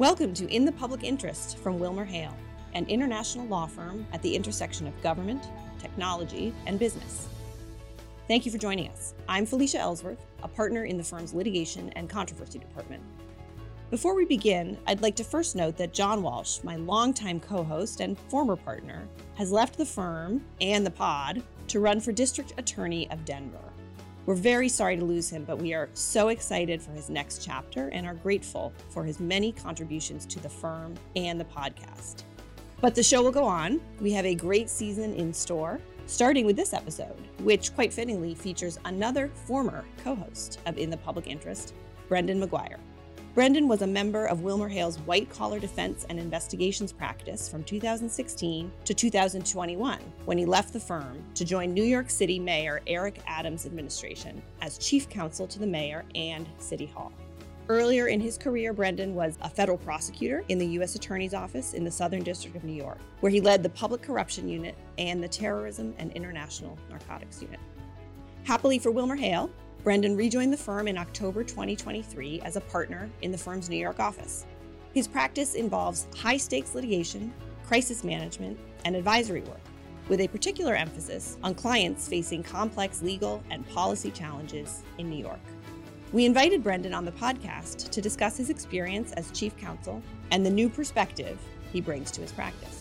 Welcome to In the Public Interest from WilmerHale, an international law firm at the intersection of government, technology, and business. Thank you for joining us. I'm Felicia Ellsworth, a partner in the firm's litigation and controversy department. Before we begin, I'd like to first note that John Walsh, my longtime co-host and former partner, has left the firm and the pod to run for District Attorney of Denver. We're very sorry to lose him, but we are so excited for his next chapter and are grateful for his many contributions to the firm and the podcast. But the show will go on. We have a great season in store, starting with this episode, which quite fittingly features another former co-host of In the Public Interest, Brendan McGuire. Brendan was a member of WilmerHale's white-collar defense and investigations practice from 2016 to 2021, when he left the firm to join New York City Mayor Eric Adams' administration as chief counsel to the mayor and City Hall. Earlier in his career, Brendan was a federal prosecutor in the U.S. Attorney's Office in the Southern District of New York, where he led the Public Corruption Unit and the Terrorism and International Narcotics Unit. Happily for WilmerHale, Brendan rejoined the firm in October 2023 as a partner in the firm's New York office. His practice involves high-stakes litigation, crisis management, and advisory work, with a particular emphasis on clients facing complex legal and policy challenges in New York. We invited Brendan on the podcast to discuss his experience as chief counsel and the new perspective he brings to his practice.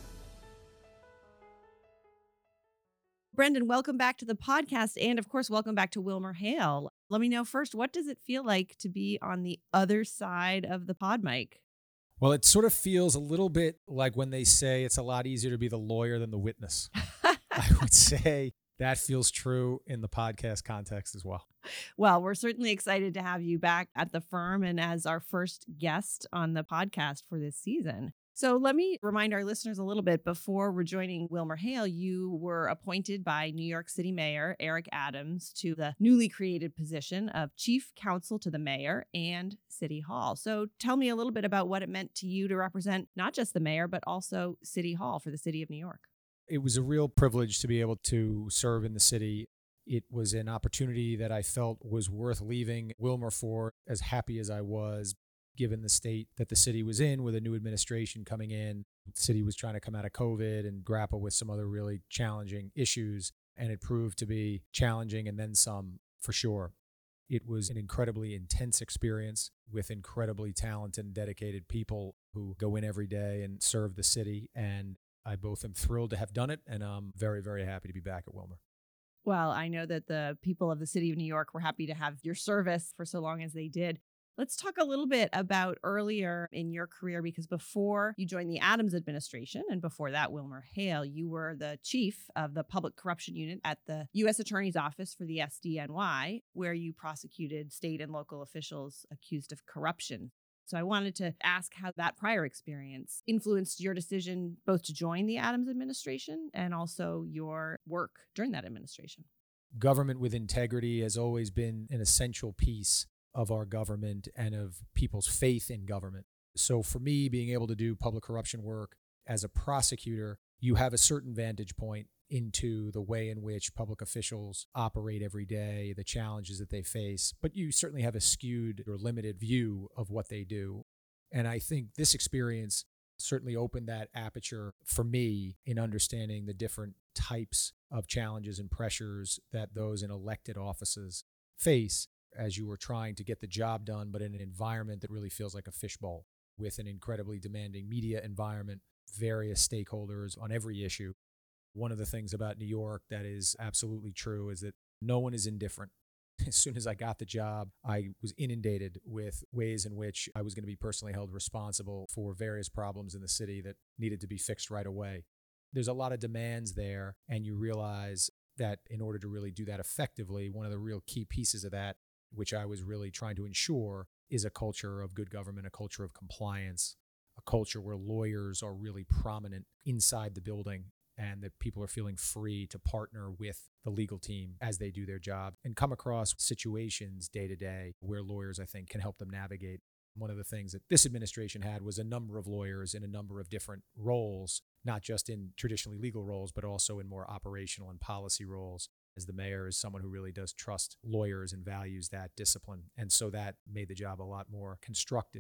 Brendan, welcome back to the podcast, and of course, welcome back to WilmerHale. Let me know first, what does it feel like to be on the other side of the pod mic? Well, it sort of feels a little bit like when they say it's a lot easier to be the lawyer than the witness. I would say that feels true in the podcast context as well. Well, we're certainly excited to have you back at the firm and as our first guest on the podcast for this season. So let me remind our listeners a little bit. Before rejoining WilmerHale, you were appointed by New York City Mayor Eric Adams to the newly created position of Chief Counsel to the Mayor and City Hall. So tell me a little bit about what it meant to you to represent not just the mayor, but also City Hall for the city of New York. It was a real privilege to be able to serve in the city. It was an opportunity that I felt was worth leaving Wilmer for, as happy as I was, given the state that the city was in with a new administration coming in. The city was trying to come out of COVID and grapple with some other really challenging issues, and it proved to be challenging and then some, for sure. It was an incredibly intense experience with incredibly talented and dedicated people who go in every day and serve the city, and I both am thrilled to have done it, and I'm very, very happy to be back at Wilmer. Well, I know that the people of the city of New York were happy to have your service for so long as they did. Let's talk a little bit about earlier in your career, because before you joined the Adams administration and before that, WilmerHale, you were the chief of the Public Corruption Unit at the U.S. Attorney's Office for the SDNY, where you prosecuted state and local officials accused of corruption. So I wanted to ask how that prior experience influenced your decision both to join the Adams administration and also your work during that administration. Government with integrity has always been an essential piece of our government and of people's faith in government. So for me, being able to do public corruption work as a prosecutor, you have a certain vantage point into the way in which public officials operate every day, the challenges that they face, but you certainly have a skewed or limited view of what they do. And I think this experience certainly opened that aperture for me in understanding the different types of challenges and pressures that those in elected offices face as you were trying to get the job done, but in an environment that really feels like a fishbowl with an incredibly demanding media environment, various stakeholders on every issue. One of the things about New York that is absolutely true is that no one is indifferent. As soon as I got the job, I was inundated with ways in which I was going to be personally held responsible for various problems in the city that needed to be fixed right away. There's a lot of demands there, and you realize that in order to really do that effectively, one of the real key pieces of that, which I was really trying to ensure, is a culture of good government, a culture of compliance, a culture where lawyers are really prominent inside the building and that people are feeling free to partner with the legal team as they do their job and come across situations day to day where lawyers, I think, can help them navigate. One of the things that this administration had was a number of lawyers in a number of different roles, not just in traditionally legal roles, but also in more operational and policy roles. As the mayor is someone who really does trust lawyers and values that discipline. And so that made the job a lot more constructive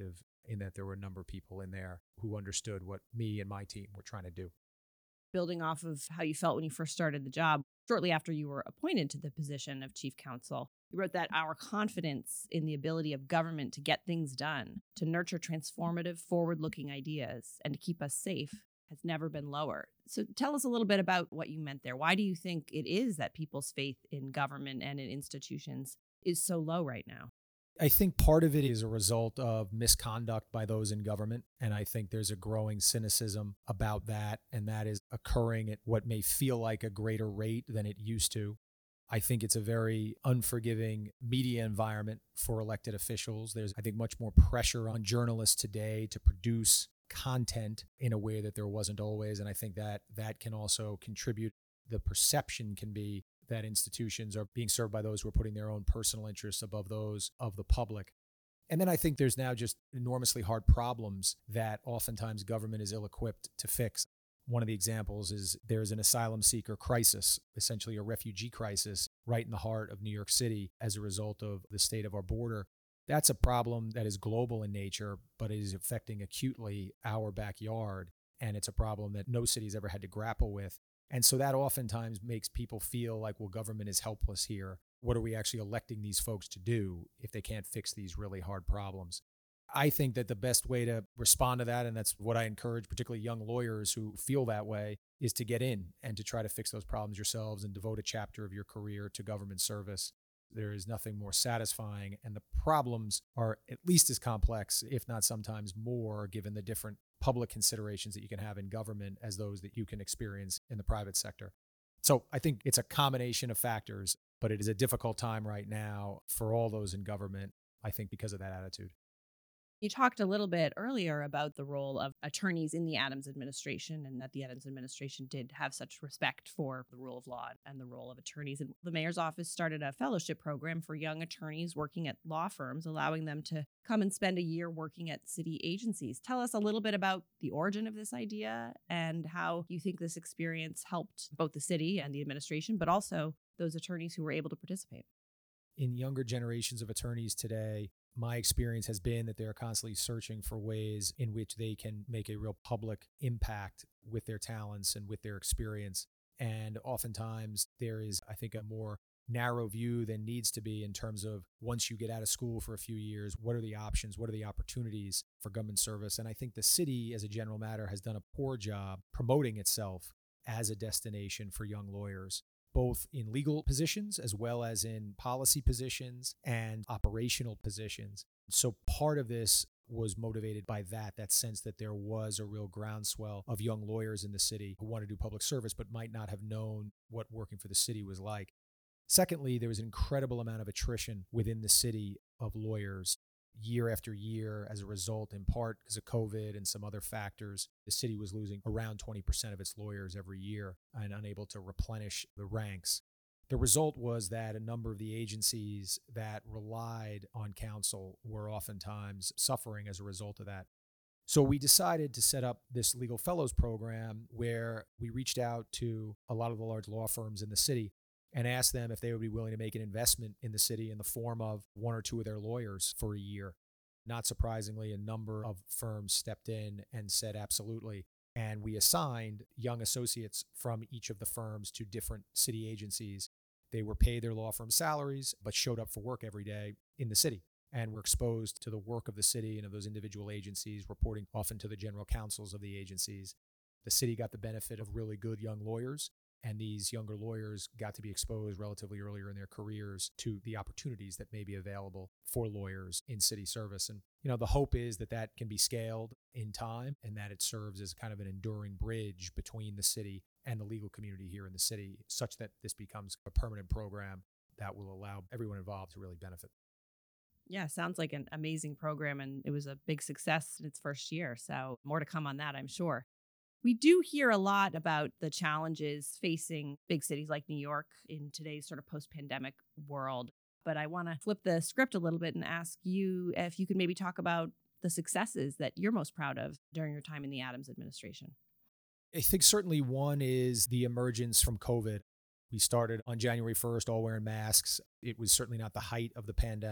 in that there were a number of people in there who understood what me and my team were trying to do. Building off of how you felt when you first started the job, shortly after you were appointed to the position of chief counsel, you wrote that our confidence in the ability of government to get things done, to nurture transformative, forward-looking ideas, and to keep us safe has never been lower. So tell us a little bit about what you meant there. Why do you think it is that people's faith in government and in institutions is so low right now? I think part of it is a result of misconduct by those in government. And I think there's a growing cynicism about that. And that is occurring at what may feel like a greater rate than it used to. I think it's a very unforgiving media environment for elected officials. There's, I think, much more pressure on journalists today to produce content in a way that there wasn't always. And I think that that can also contribute. The perception can be that institutions are being served by those who are putting their own personal interests above those of the public. And then I think there's now just enormously hard problems that oftentimes government is ill-equipped to fix. One of the examples is there's an asylum seeker crisis, essentially a refugee crisis, right in the heart of New York City as a result of the state of our border. That's a problem that is global in nature, but is affecting acutely our backyard. And it's a problem that no city's ever had to grapple with. And so that oftentimes makes people feel like, well, government is helpless here. What are we actually electing these folks to do if they can't fix these really hard problems? I think that the best way to respond to that, and that's what I encourage particularly young lawyers who feel that way, is to get in and to try to fix those problems yourselves and devote a chapter of your career to government service. There is nothing more satisfying, and the problems are at least as complex, if not sometimes more, given the different public considerations that you can have in government as those that you can experience in the private sector. So I think it's a combination of factors, but it is a difficult time right now for all those in government, I think, because of that attitude. You talked a little bit earlier about the role of attorneys in the Adams administration and that the Adams administration did have such respect for the rule of law and the role of attorneys. And the mayor's office started a fellowship program for young attorneys working at law firms, allowing them to come and spend a year working at city agencies. Tell us a little bit about the origin of this idea and how you think this experience helped both the city and the administration, but also those attorneys who were able to participate. In younger generations of attorneys today, my experience has been that they're constantly searching for ways in which they can make a real public impact with their talents and with their experience. And oftentimes there is, I think, a more narrow view than needs to be in terms of once you get out of school for a few years, what are the options? What are the opportunities for government service? And I think the city, as a general matter, has done a poor job promoting itself as a destination for young lawyers, both in legal positions as well as in policy positions and operational positions. So part of this was motivated by that sense that there was a real groundswell of young lawyers in the city who want to do public service but might not have known what working for the city was like. Secondly, there was an incredible amount of attrition within the city of lawyers year after year as a result, in part because of COVID and some other factors. The city was losing around 20% of its lawyers every year and unable to replenish the ranks. The result was that a number of the agencies that relied on counsel were oftentimes suffering as a result of that. So we decided to set up this Legal Fellows program where we reached out to a lot of the large law firms in the city and asked them if they would be willing to make an investment in the city in the form of one or two of their lawyers for a year. Not surprisingly, a number of firms stepped in and said absolutely. And we assigned young associates from each of the firms to different city agencies. They were paid their law firm salaries, but showed up for work every day in the city and were exposed to the work of the city and of those individual agencies, reporting often to the general counsels of the agencies. The city got the benefit of really good young lawyers, and these younger lawyers got to be exposed relatively earlier in their careers to the opportunities that may be available for lawyers in city service. And, the hope is that that can be scaled in time and that it serves as kind of an enduring bridge between the city and the legal community here in the city, such that this becomes a permanent program that will allow everyone involved to really benefit. Yeah, sounds like an amazing program, and it was a big success in its first year. So more to come on that, I'm sure. We do hear a lot about the challenges facing big cities like New York in today's sort of post-pandemic world. But I want to flip the script a little bit and ask you if you could maybe talk about the successes that you're most proud of during your time in the Adams administration. I think certainly one is the emergence from COVID. We started on January 1st, all wearing masks. It was certainly not the height of the pandemic,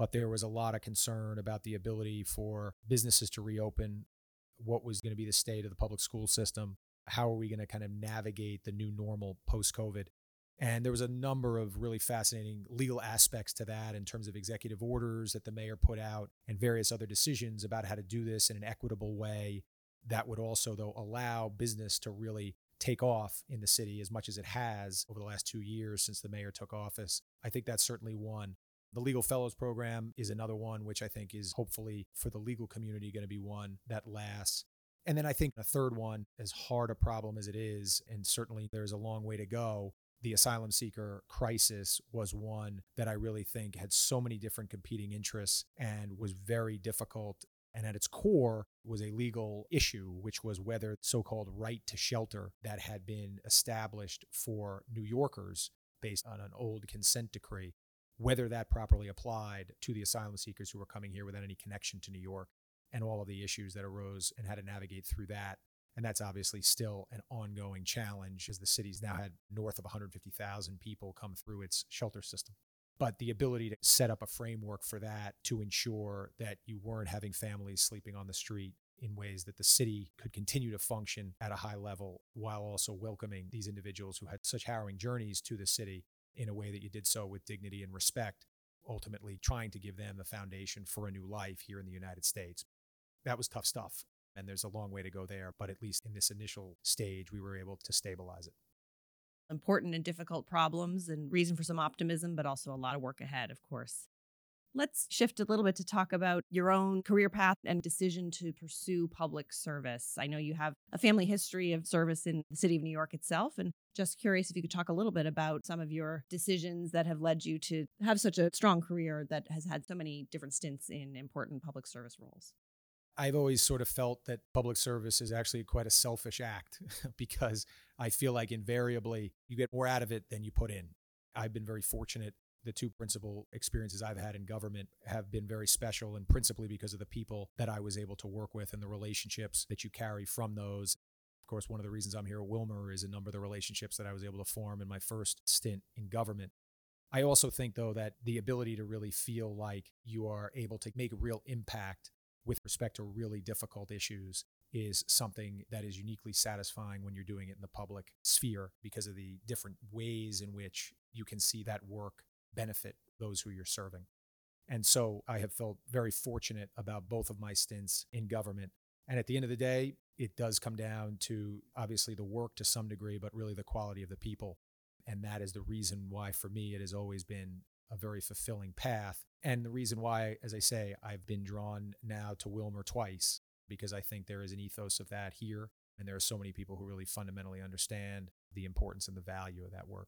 but there was a lot of concern about the ability for businesses to reopen, what was going to be the state of the public school system, how are we going to kind of navigate the new normal post-COVID. And there was a number of really fascinating legal aspects to that in terms of executive orders that the mayor put out and various other decisions about how to do this in an equitable way that would also, though, allow business to really take off in the city as much as it has over the last 2 years since the mayor took office. I think that's certainly one. The Legal Fellows Program is another one, which I think is hopefully for the legal community going to be one that lasts. And then I think a third one, as hard a problem as it is, and certainly there's a long way to go, the asylum seeker crisis was one that I really think had so many different competing interests and was very difficult. And at its core was a legal issue, which was whether the so-called right to shelter that had been established for New Yorkers based on an old consent decree, whether that properly applied to the asylum seekers who were coming here without any connection to New York, and all of the issues that arose and how to navigate through that. And that's obviously still an ongoing challenge as the city's now had north of 150,000 people come through its shelter system. But the ability to set up a framework for that to ensure that you weren't having families sleeping on the street in ways that the city could continue to function at a high level while also welcoming these individuals who had such harrowing journeys to the city in a way that you did so with dignity and respect, ultimately trying to give them the foundation for a new life here in the United States. That was tough stuff. And there's a long way to go there, but at least in this initial stage, we were able to stabilize it. Important and difficult problems and reason for some optimism, but also a lot of work ahead, of course. Let's shift a little bit to talk about your own career path and decision to pursue public service. I know you have a family history of service in the city of New York itself, and just curious if you could talk a little bit about some of your decisions that have led you to have such a strong career that has had so many different stints in important public service roles. I've always sort of felt that public service is actually quite a selfish act because I feel like invariably you get more out of it than you put in. I've been very fortunate. The two principal experiences I've had in government have been very special, and principally because of the people that I was able to work with and the relationships that you carry from those. Of course, one of the reasons I'm here at Wilmer is a number of the relationships that I was able to form in my first stint in government. I also think, though, that the ability to really feel like you are able to make a real impact with respect to really difficult issues is something that is uniquely satisfying when you're doing it in the public sphere because of the different ways in which you can see that work benefit those who you're serving. And so I have felt very fortunate about both of my stints in government. And at the end of the day, it does come down to obviously the work to some degree, but really the quality of the people. And that is the reason why, for me, it has always been a very fulfilling path. And the reason why, as I say, I've been drawn now to Wilmer twice, because I think there is an ethos of that here. And there are so many people who really fundamentally understand the importance and the value of that work.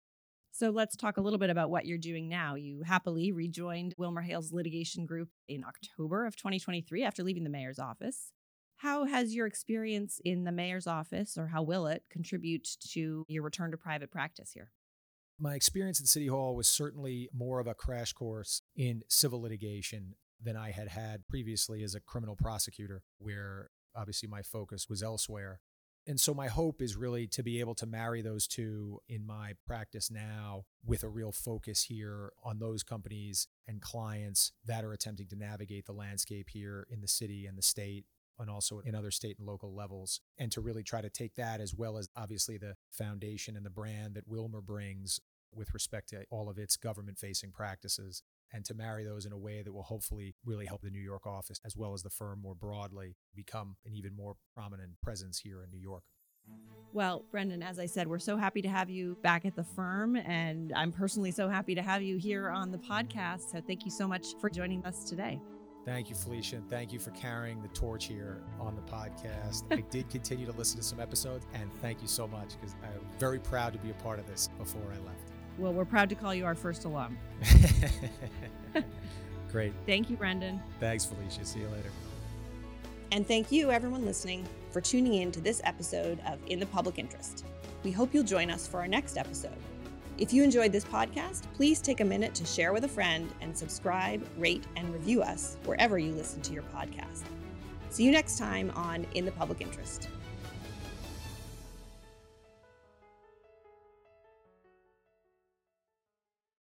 So let's talk a little bit about what you're doing now. You happily rejoined WilmerHale's litigation group in October of 2023 after leaving the mayor's office. How has your experience in the mayor's office, or how will it contribute to your return to private practice here? My experience at City Hall was certainly more of a crash course in civil litigation than I had had previously as a criminal prosecutor, where obviously my focus was elsewhere. And so my hope is really to be able to marry those two in my practice now with a real focus here on those companies and clients that are attempting to navigate the landscape here in the city and the state, and also in other state and local levels, and to really try to take that, as well as obviously the foundation and the brand that Wilmer brings with respect to all of its government-facing practices, and to marry those in a way that will hopefully really help the New York office, as well as the firm more broadly, become an even more prominent presence here in New York. Well, Brendan, as I said, we're so happy to have you back at the firm, and I'm personally so happy to have you here on the podcast. So thank you so much for joining us today. Thank you, Felicia, and thank you for carrying the torch here on the podcast. I did continue to listen to some episodes, and thank you so much, because I'm very proud to be a part of this before I left. Well, we're proud to call you our first alum. Great. Thank you, Brendan. Thanks, Felicia. See you later. And thank you, everyone listening, for tuning in to this episode of In the Public Interest. We hope you'll join us for our next episode. If you enjoyed this podcast, please take a minute to share with a friend and subscribe, rate, and review us wherever you listen to your podcast. See you next time on In the Public Interest.